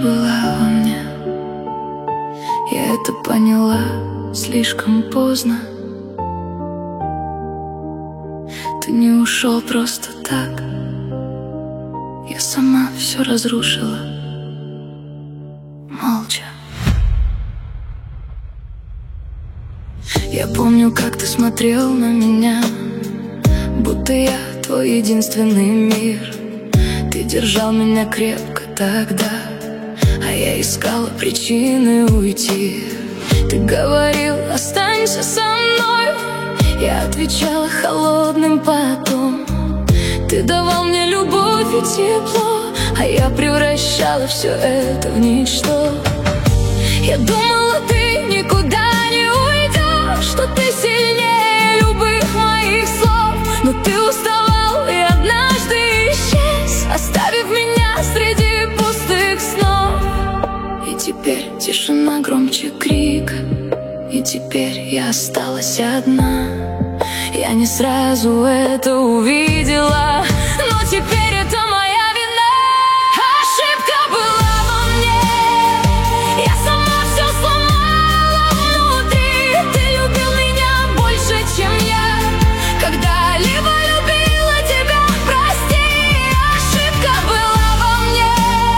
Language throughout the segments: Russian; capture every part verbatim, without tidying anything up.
была во мне. Я это поняла слишком поздно. Ты не ушел просто так. Я сама все разрушила, молча. Я помню, как ты смотрел на меня, будто я твой единственный мир. Ты держал меня крепко тогда, а я искала причины уйти. Ты говорил: останься со мной. Я отвечала холодным потом. Ты давал мне любовь и тепло, а я превращала все это в ничто. Я думала, ты никуда не уйдешь, что ты сильнее любых моих слов. Но ты уставал и однажды исчез, оставив меня среди пустых снов. И теперь тишина громче крика, и теперь я осталась одна. Я не сразу это увидела, но теперь это моя вина. Ошибка была во мне, я сама все сломала внутри. Ты любил меня больше, чем я когда-либо любила тебя, прости. Ошибка была во мне,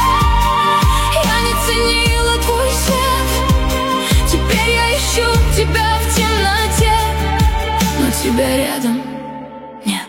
я не ценила твой свет. Теперь я ищу тебя в темноте, но тебя рядом нет.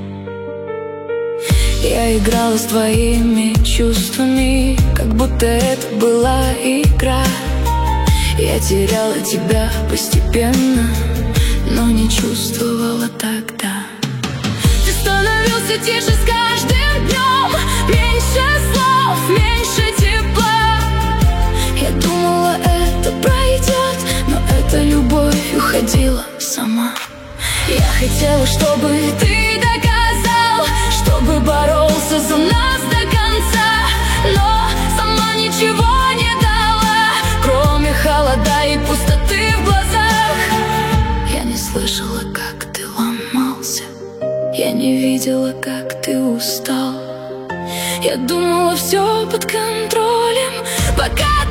Я играла с твоими чувствами, как будто это была игра. Я теряла тебя постепенно, но не чувствовала тогда. Ты становился тише с каждым днем, меньше слов, меньше тепла. Я думала, это пройдет, но эта любовь уходила сама. Я хотела, чтобы ты доказал, чтобы боролся за нас до конца, но сама ничего не дала, кроме холода и пустоты в глазах. Я не слышала, как ты ломался, я не видела, как ты устал. Я думала, все под контролем, пока